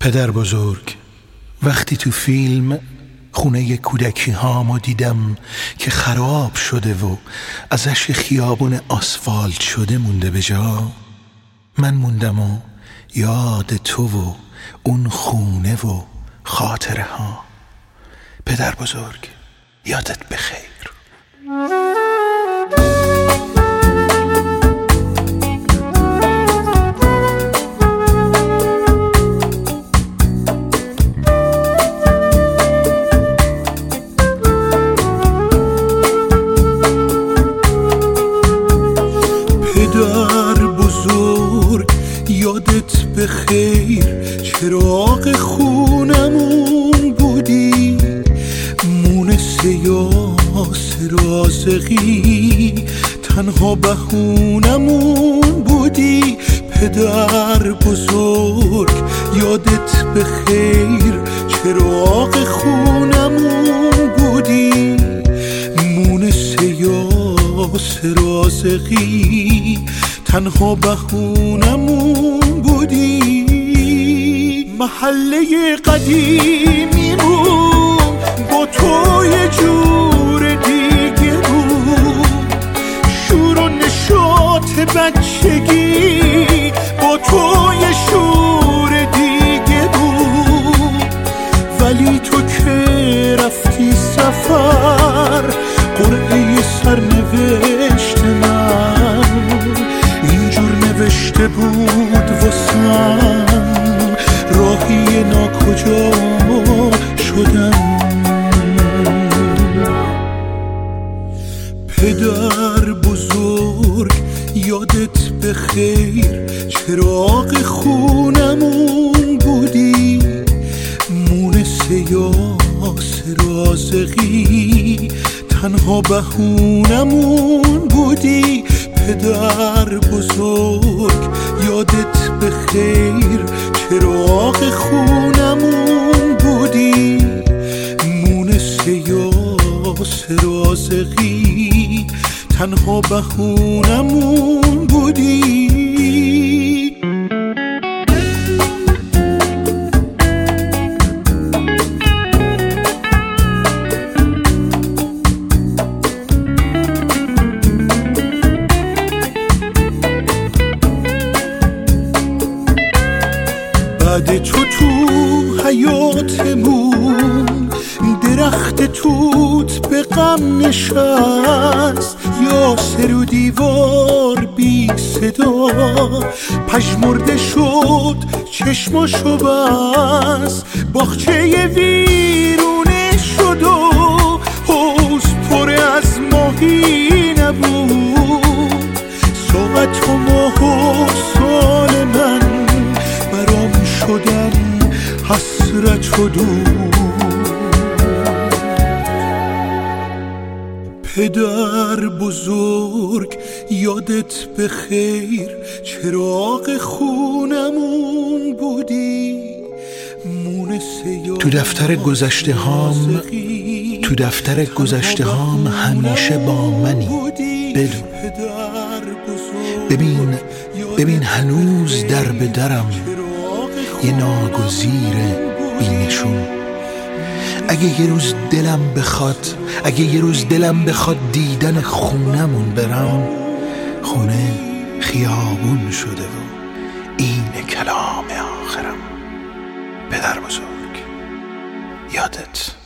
پدر بزرگ، وقتی تو فیلم خونه کودکی هامو دیدم که خراب شده و ازش خیابون آسفالت شده مونده به جا، من موندم و یاد تو و اون خونه و خاطره ها. پدر بزرگ، یادت بخیر. پدر بزرگ، یادت بخیر، چراغ خونمون بودی، مونس یاسر رازقی، تنها بهونمون بودی. پدر بزرگ، یادت بخیر، چراغ خونمون بودی، مونس یاسر رازقی، تنها بهونمون بودی. محله قدیمیمون با تو یه جور دیگه بود، شور و نشاط بچگی با تو یه شور دیگه بود. ولی تو که رفتی سفر، قرعه سرنوشت من اینجور نوشته بود واسم، راهی ناکجا شدم. پدر بزرگ، یادت بخیر، چراغ خونمون بودی، مونس یاسر رازقی، تنها بهونمون بودی. پدر بزرگ، یادت بخیر، چراغ خونمون بودی، مونس یاسر رازقی، تنها بهونمون بودی. بعد تو حیاتمون درخت توت به غم نشست، یاسر و دیوار بی صدا پژمرده شد، چشماشو بست، باغچه ویرونه شد و حوض پر از ماهی نبود. ساعت و ماه و سال من برام شدن حسرت و دود. پدر بزرگ، یادت بخیر، چراغ خونمون بودی، مونس تو دفتر گذشته هام همیشه با منی. بدون ببین هنوز در به درم یه ناگزیر بینشون. اگه یه روز دلم بخواد دیدن خونمون برم، خونه خیابون شده و این کلام آخرم. پدر بزرگ، یادت